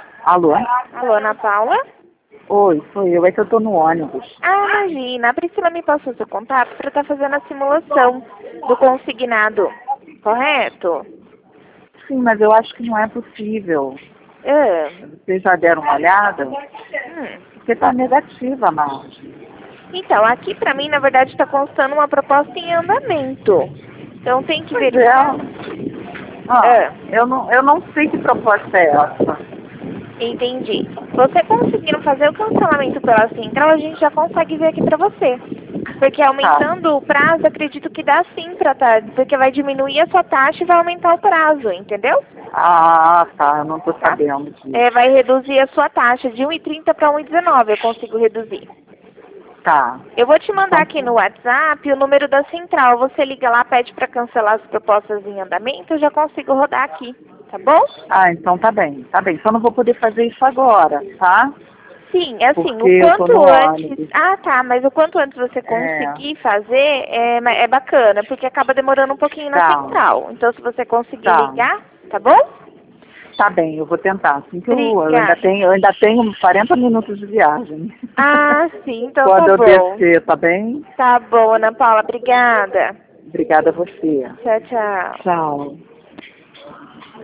Alô? Alô, Ana Paula? Oi, sou eu. É que eu tô no ônibus. Ah, imagina. A Priscila me passou seu contato para estar fazendo a simulação do consignado, correto? Sim, mas eu acho que não é possível. Ah, Vocês já deram uma olhada? Porque tá negativa a margem. Então, aqui para mim, na verdade, está constando uma proposta em andamento. Então, tem que Pois é. verificar. Ah, Eu não sei que proposta é essa. entendi. Você conseguindo fazer o cancelamento pela central, a gente já consegue ver aqui para você. Porque Tá. aumentando o prazo, acredito que dá sim para porque vai diminuir a sua taxa e vai aumentar o prazo, entendeu? Ah, tá. Eu não tô Tá? sabendo disso. Vai reduzir a sua taxa de 1,30 para 1,19, eu consigo reduzir. Tá. Eu vou te mandar Então, aqui no WhatsApp o número da central. Você liga lá, pede para cancelar as propostas em andamento, eu já consigo rodar aqui, tá bom? então tá bem. Tá bem. Só não vou poder fazer isso agora, tá? Sim, é assim, Porque o eu tô quanto no antes. ônibus. Ah, tá, mas o quanto antes você É. conseguir fazer é bacana, porque acaba demorando um pouquinho na Tá. central. Então, se você conseguir Tá. ligar, tá bom? Tá bem, eu vou tentar. Assim que eu ainda Obrigada. tenho, eu ainda tenho 40 minutos de viagem. Ah, sim, então Quando tá eu bom. descer, tá bem? Tá bom, Ana Paula, obrigada. Obrigada a você. Tchau, tchau. Tchau.